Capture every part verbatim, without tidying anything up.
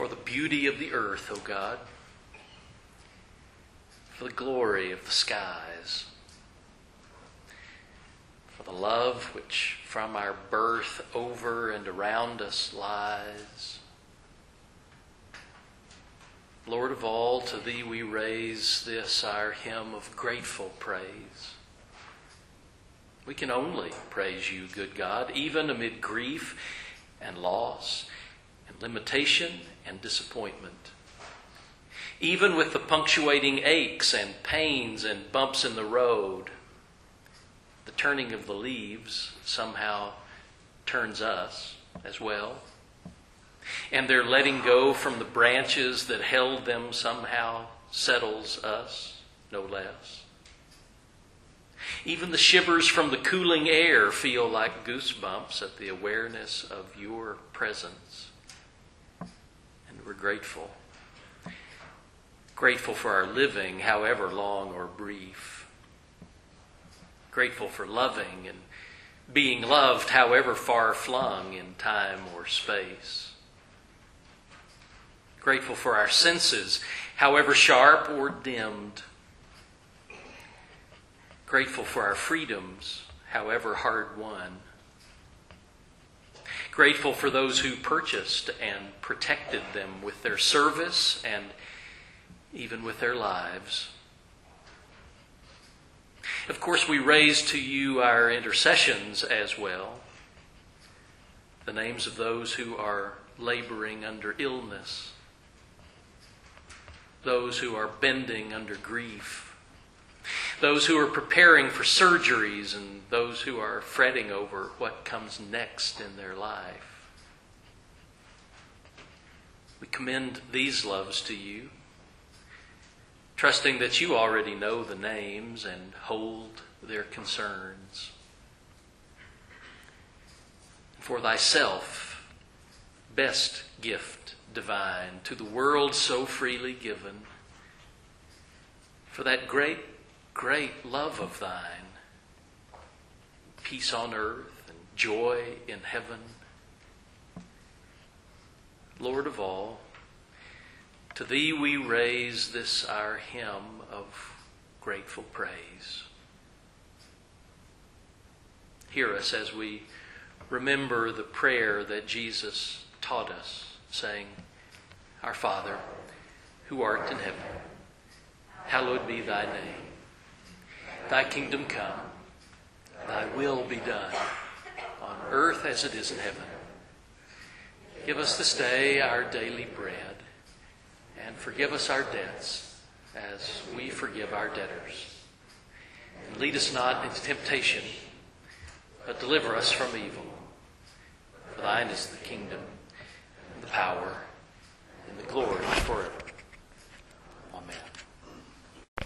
for the beauty of the earth, O God, for the glory of the skies, for the love which from our birth over and around us lies. Lord of all, to Thee we raise this our hymn of grateful praise. We can only praise You, good God, even amid grief and loss and limitation and disappointment. Even with the punctuating aches and pains and bumps in the road, the turning of the leaves somehow turns us as well. And their letting go from the branches that held them somehow settles us no less. Even the shivers from the cooling air feel like goosebumps at the awareness of Your presence. And we're grateful. Grateful for our living, however long or brief. Grateful for loving and being loved, however far flung in time or space. Grateful for our senses, however sharp or dimmed. Grateful for our freedoms, however hard won. Grateful for those who purchased and protected them with their service and even with their lives. Of course, we raise to You our intercessions as well. The names of those who are laboring under illness. Those who are bending under grief. Those who are preparing for surgeries and those who are fretting over what comes next in their life. We commend these loves to You, trusting that You already know the names and hold their concerns. For Thyself, best gift divine to the world so freely given, for that great, great love of Thine, peace on earth and joy in heaven. Lord of all, to Thee we raise this our hymn of grateful praise. Hear us as we remember the prayer that Jesus taught us, saying, Our Father, who art in heaven, hallowed be Thy name. Thy kingdom come, Thy will be done, on earth as it is in heaven. Give us this day our daily bread, and forgive us our debts, as we forgive our debtors. And lead us not into temptation, but deliver us from evil. For Thine is the kingdom, and the power, and the glory forever. Amen.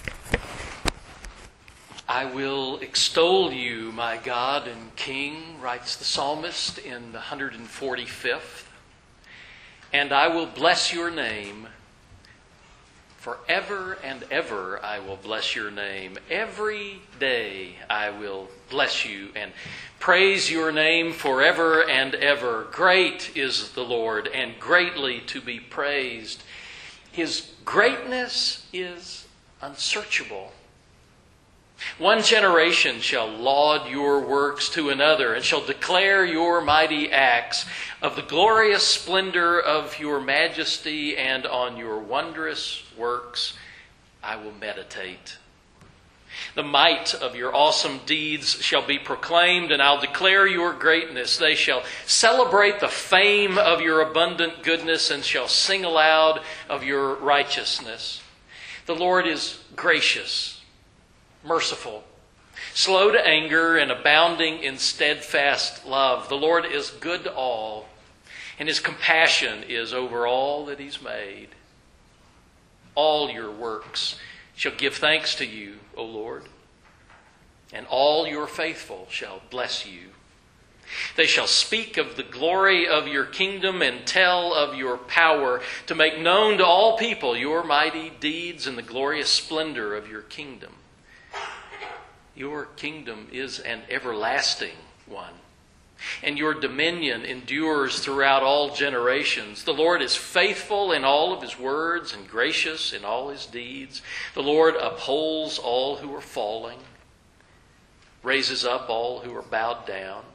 I will extol You, my God and King, writes the psalmist in the one hundred forty-fifth. And I will bless Your name. Forever and ever I will bless Your name. Every day I will bless You and praise Your name forever and ever. Great is the Lord and greatly to be praised. His greatness is unsearchable. One generation shall laud Your works to another and shall declare Your mighty acts. Of the glorious splendor of Your majesty and on Your wondrous works I will meditate. The might of Your awesome deeds shall be proclaimed, and I'll declare Your greatness. They shall celebrate the fame of Your abundant goodness and shall sing aloud of Your righteousness. The Lord is gracious, merciful, slow to anger, and abounding in steadfast love. The Lord is good to all, and His compassion is over all that He's made. All Your works shall give thanks to You, O Lord, and all Your faithful shall bless You. They shall speak of the glory of Your kingdom and tell of Your power, to make known to all people Your mighty deeds and the glorious splendor of Your kingdom. Your kingdom is an everlasting one. and your dominion endures throughout all generations. The Lord is faithful in all of his words and gracious in all his deeds. The Lord upholds all who are falling, raises up all who are bowed down.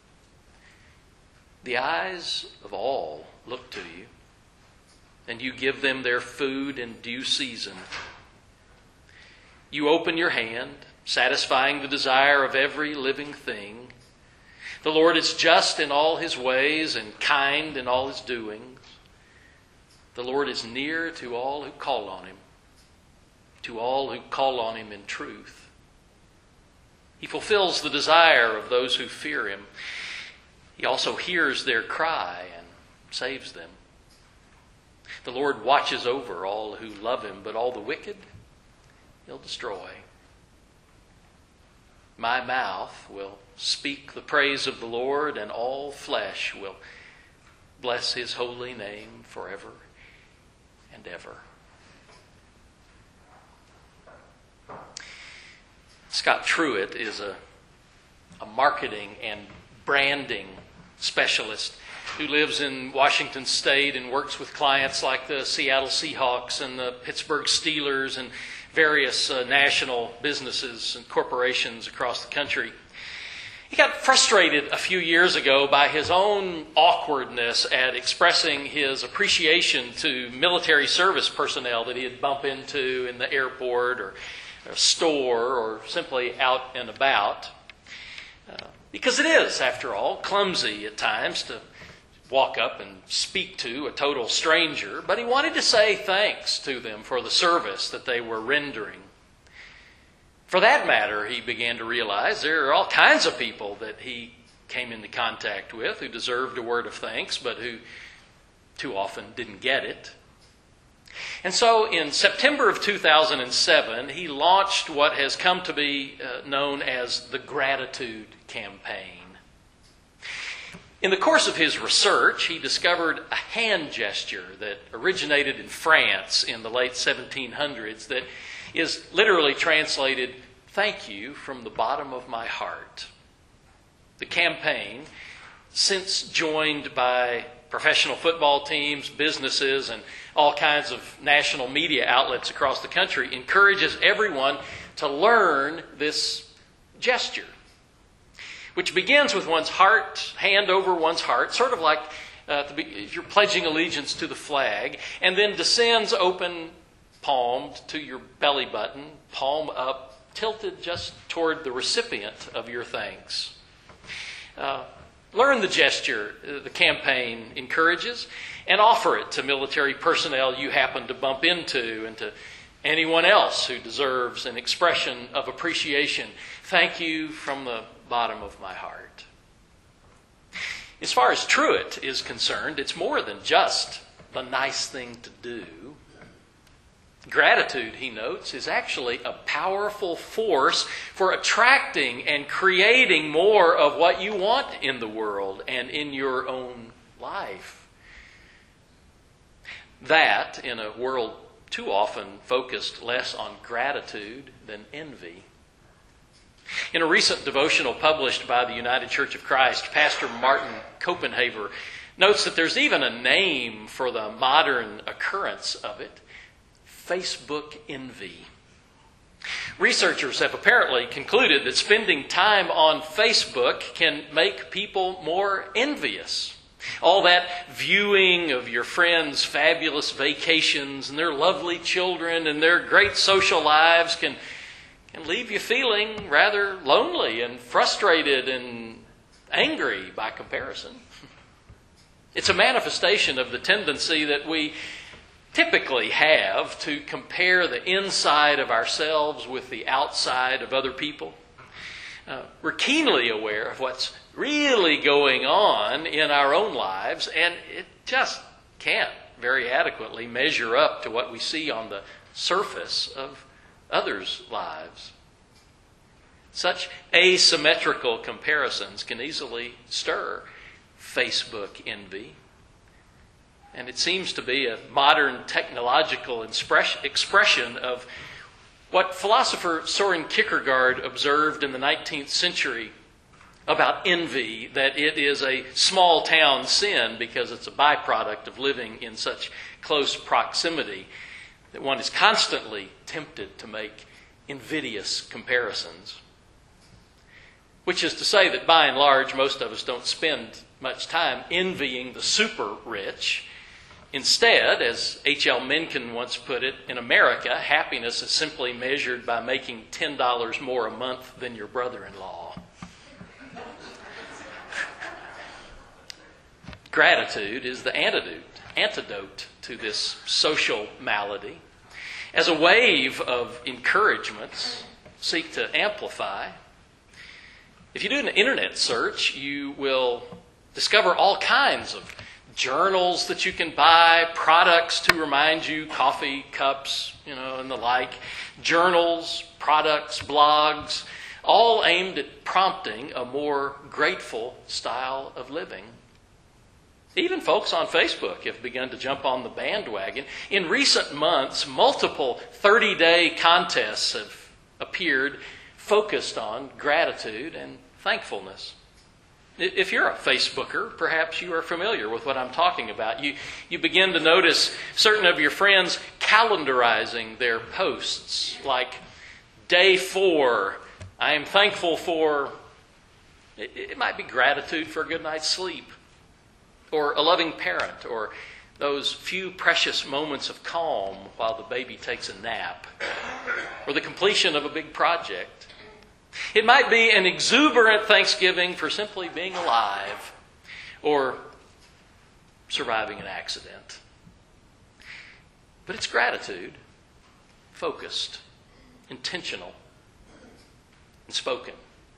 The eyes of all look to you, and you give them their food in due season. You open your hand, satisfying the desire of every living thing. The Lord is just in all his ways and kind in all his doings. The Lord is near to all who call on him, to all who call on him in truth. He fulfills the desire of those who fear him. He also hears their cry and saves them. The Lord watches over all who love him, but all the wicked he'll destroy. My mouth will speak the praise of the Lord, and all flesh will bless his holy name forever and ever. Scott Truitt is a, a marketing and branding specialist who lives in Washington State and works with clients like the Seattle Seahawks and the Pittsburgh Steelers and various uh, national businesses and corporations across the country. He got frustrated a few years ago by his own awkwardness at expressing his appreciation to military service personnel that he'd bump into in the airport or a store or simply out and about. Uh, because it is, after all, clumsy at times to walk up and speak to a total stranger, but he wanted to say thanks to them for the service that they were rendering. For that matter, he began to realize there are all kinds of people that he came into contact with who deserved a word of thanks, but who too often didn't get it. And so in September of two thousand seven, he launched what has come to be uh, known as the Gratitude Campaign. In the course of his research, he discovered a hand gesture that originated in France in the late seventeen hundreds that is literally translated, "Thank you from the bottom of my heart." The campaign, since joined by professional football teams, businesses, and all kinds of national media outlets across the country, encourages everyone to learn this gesture, which begins with one's heart, hand over one's heart, sort of like uh, if you're pledging allegiance to the flag, and then descends open palmed to your belly button, palm up, tilted just toward the recipient of your thanks. Uh, learn the gesture the campaign encourages and offer it to military personnel you happen to bump into and to anyone else who deserves an expression of appreciation. Thank you from the bottom of my heart. As far as Truitt is concerned, it's more than just a nice thing to do. Gratitude, he notes, is actually a powerful force for attracting and creating more of what you want in the world and in your own life. That, in a world too often focused less on gratitude than envy. In a recent devotional published by the United Church of Christ, Pastor Martin Copenhaver notes that there's even a name for the modern occurrence of it: Facebook envy. Researchers have apparently concluded that spending time on Facebook can make people more envious. All that viewing of your friends' fabulous vacations and their lovely children and their great social lives can, can leave you feeling rather lonely and frustrated and angry by comparison. It's a manifestation of the tendency that we typically have to compare the inside of ourselves with the outside of other people. Uh, we're keenly aware of what's really going on in our own lives, and it just can't very adequately measure up to what we see on the surface of others' lives. Such asymmetrical comparisons can easily stir Facebook envy. And it seems to be a modern technological expression of what philosopher Soren Kierkegaard observed in the nineteenth century about envy, that it is a small town sin because it's a byproduct of living in such close proximity that one is constantly tempted to make invidious comparisons. Which is to say that by and large, most of us don't spend much time envying the super rich. Instead, as H L Mencken once put it, in America, happiness is simply measured by making ten dollars more a month than your brother-in-law. Gratitude is the antidote, antidote to this social malady. As a wave of encouragements seek to amplify, if you do an internet search, you will discover all kinds of journals that you can buy, products to remind you, coffee cups, you know, and the like, journals, products, blogs, all aimed at prompting a more grateful style of living. Even folks on Facebook have begun to jump on the bandwagon. In recent months, multiple thirty-day contests have appeared focused on gratitude and thankfulness. If you're a Facebooker, perhaps you are familiar with what I'm talking about. You, you begin to notice certain of your friends calendarizing their posts, like day four, I am thankful for, it, it might be gratitude for a good night's sleep, or a loving parent, or those few precious moments of calm while the baby takes a nap, or the completion of a big project. It might be an exuberant thanksgiving for simply being alive, or surviving an accident. But it's gratitude, focused, intentional, and spoken.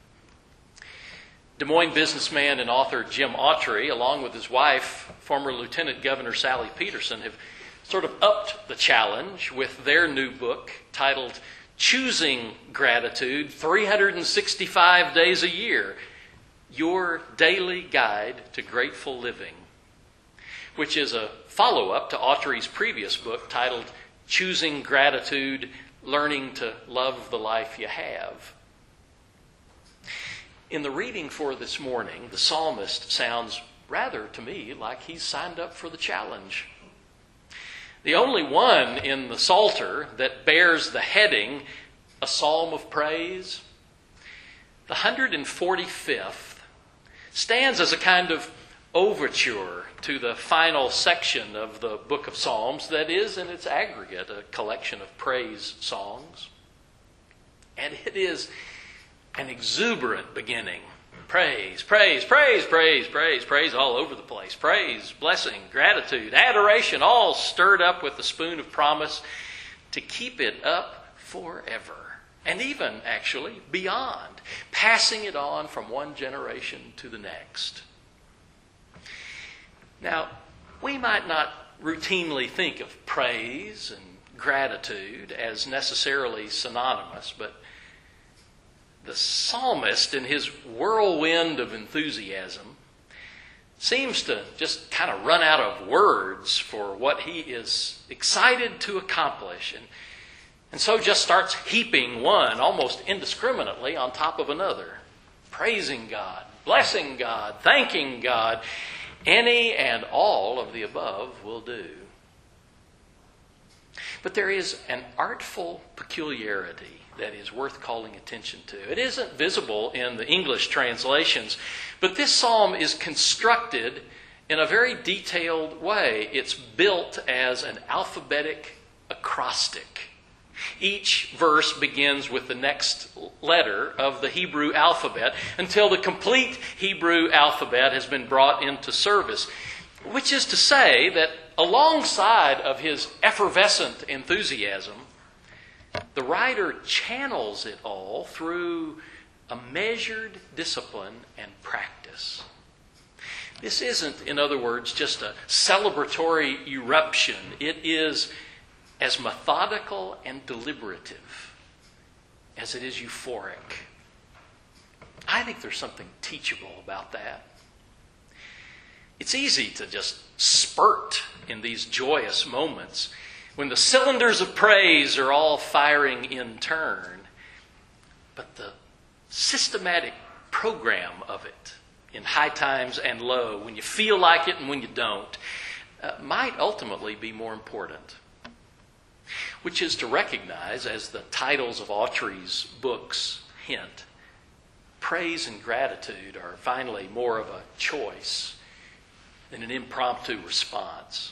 Des Moines businessman and author Jim Autry, along with his wife, former Lieutenant Governor Sally Peterson, have sort of upped the challenge with their new book titled Choosing Gratitude three hundred sixty-five Days a Year, Your Daily Guide to Grateful Living, which is a follow-up to Autry's previous book titled Choosing Gratitude, Learning to Love the Life You Have. In the reading for this morning, the psalmist sounds rather to me like he's signed up for the challenge. The only one in the Psalter that bears the heading, a psalm of praise, the one hundred forty-fifth, stands as a kind of overture to the final section of the book of Psalms that is, in its aggregate, a collection of praise songs. And it is an exuberant beginning. Praise, praise, praise, praise, praise, praise all over the place. Praise, blessing, gratitude, adoration, all stirred up with the spoon of promise to keep it up forever. And even, actually, beyond, passing it on from one generation to the next. Now, we might not routinely think of praise and gratitude as necessarily synonymous, but the psalmist, in his whirlwind of enthusiasm, seems to just kind of run out of words for what he is excited to accomplish, and, and so just starts heaping one almost indiscriminately on top of another, praising God, blessing God, thanking God. Any and all of the above will do. But there is an artful peculiarity that is worth calling attention to. It isn't visible in the English translations, but this psalm is constructed in a very detailed way. It's built as an alphabetic acrostic. Each verse begins with the next letter of the Hebrew alphabet until the complete Hebrew alphabet has been brought into service, which is to say that alongside of his effervescent enthusiasm, the writer channels it all through a measured discipline and practice. This isn't, in other words, just a celebratory eruption. It is as methodical and deliberative as it is euphoric. I think there's something teachable about that. It's easy to just spurt in these joyous moments when the cylinders of praise are all firing in turn. But the systematic program of it in high times and low, when you feel like it and when you don't, uh, might ultimately be more important. Which is to recognize, as the titles of Autry's books hint, praise and gratitude are finally more of a choice than an impromptu response.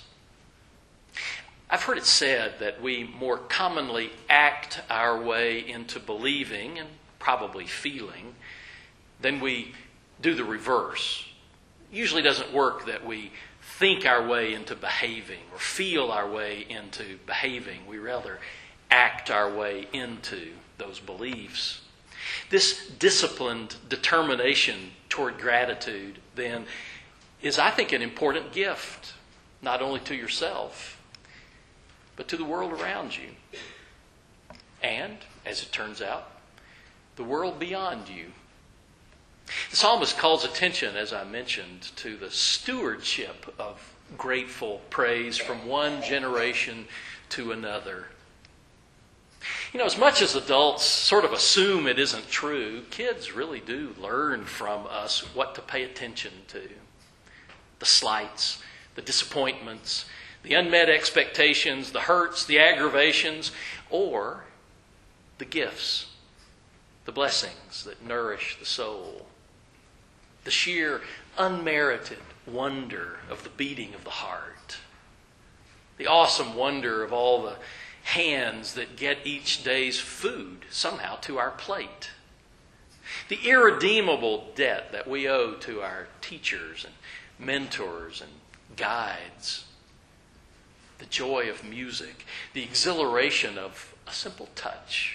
I've heard it said that we more commonly act our way into believing and probably feeling than we do the reverse. It usually doesn't work that we think our way into behaving or feel our way into behaving. We rather act our way into those beliefs. This disciplined determination toward gratitude, then, is, I think, an important gift, not only to yourself, but to the world around you. And, as it turns out, the world beyond you. The psalmist calls attention, as I mentioned, to the stewardship of grateful praise from one generation to another. You know, as much as adults sort of assume it isn't true, kids really do learn from us what to pay attention to. The slights, the disappointments, the unmet expectations, the hurts, the aggravations, or the gifts, the blessings that nourish the soul. The sheer unmerited wonder of the beating of the heart. The awesome wonder of all the hands that get each day's food somehow to our plate. The irredeemable debt that we owe to our teachers and mentors and guides. The joy of music, the exhilaration of a simple touch.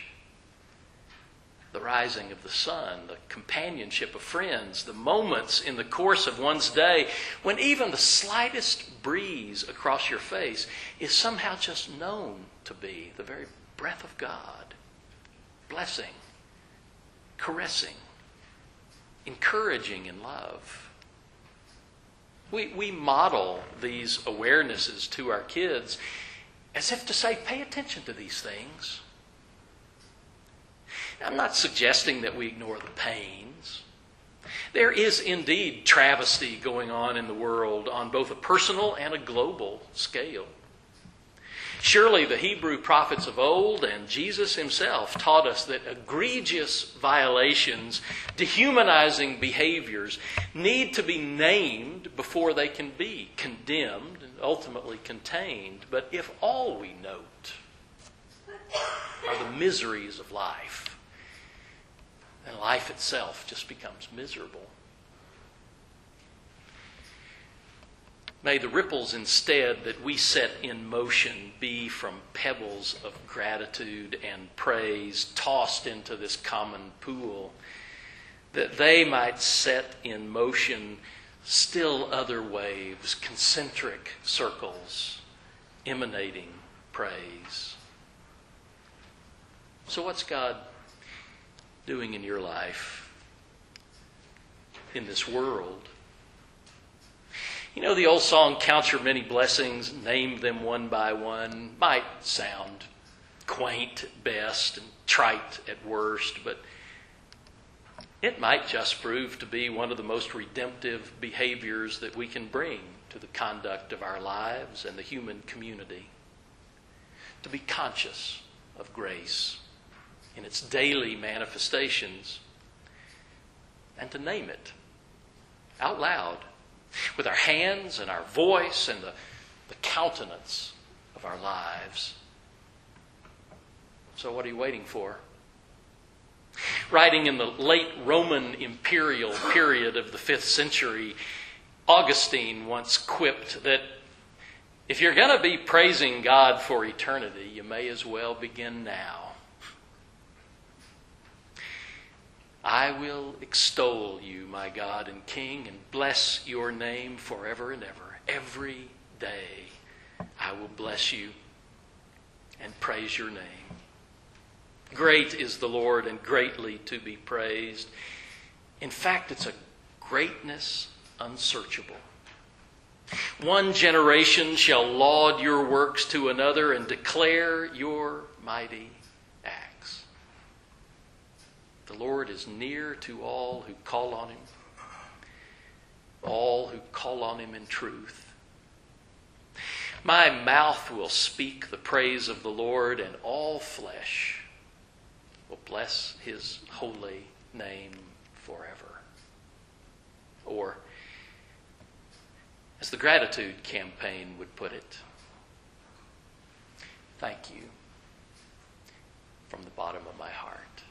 The rising of the sun, the companionship of friends, the moments in the course of one's day when even the slightest breeze across your face is somehow just known to be the very breath of God, blessing, caressing, encouraging in love. We, we model these awarenesses to our kids as if to say, pay attention to these things. I'm not suggesting that we ignore the pains. There is indeed travesty going on in the world on both a personal and a global scale. Surely the Hebrew prophets of old and Jesus himself taught us that egregious violations, dehumanizing behaviors, need to be named before they can be condemned and ultimately contained. But if all we note are the miseries of life, then life itself just becomes miserable. May the ripples instead that we set in motion be from pebbles of gratitude and praise tossed into this common pool, that they might set in motion still other waves, concentric circles, emanating praise. So what's God doing in your life, in this world? You know, the old song, Count Your Many Blessings, Name Them One by One, might sound quaint at best and trite at worst, but it might just prove to be one of the most redemptive behaviors that we can bring to the conduct of our lives and the human community. To be conscious of grace in its daily manifestations and to name it out loud with our hands and our voice and the, the countenance of our lives. So what are you waiting for? Writing in the late Roman imperial period of the fifth century, Augustine once quipped that if you're going to be praising God for eternity, you may as well begin now. I will extol you, my God and King, and bless your name forever and ever. Every day I will bless you and praise your name. Great is the Lord and greatly to be praised. In fact, it's a greatness unsearchable. One generation shall laud your works to another and declare your mighty acts. The Lord is near to all who call on him, all who call on him in truth. My mouth will speak the praise of the Lord, and all flesh will bless his holy name forever. Or, as the gratitude campaign would put it, thank you from the bottom of my heart.